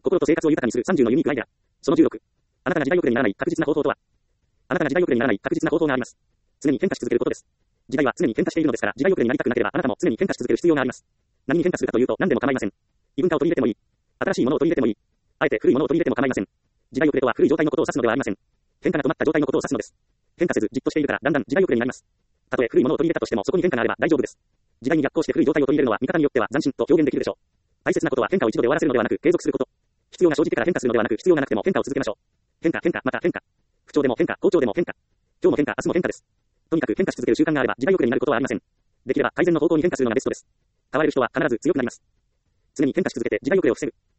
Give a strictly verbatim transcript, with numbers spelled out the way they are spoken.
心と生活を豊かにするさんじゅうのユニークアイデア。そのじゅうろく。あなたが時代遅れにならない確実な方法とは。あなたが時代遅れにならない確実な方法があります。常に変化し続けることです。時代は常に変化しているのですから、時代遅れになりたくなければあなたも常に変化し続ける必要があります。何に変化するかというと何でも構いません。異文化を取り入れてもいい。新しいものを取り入れてもいい。あえて古いものを取り入れても構いません。時代遅れとは古い状態のことを指すのではありません。変化が止まった状態のことを指すのです。変化せずじっとしているからだんだん時代遅れになります。たとえ古いものを取り入れたとしてもそこに変化があれば大丈夫です。時代に逆行して古い状態を取り入れるのは見方によっては斬新と表現できるでしょう。大切なことは変化を一度で終わらせるのではなく継続すること。必要が生じてから変化するのではなく必要がなくても変化を続けましょう。変化変化また変化。不調でも変化、好調でも変化。今日も変化、明日も変化です。とにかく変化し続ける習慣があれば時代遅れになることはありません。できれば改善の方向に変化するのがベストです。変われる人は必ず強くなります。常に変化し続けて時代遅れを防ぐ。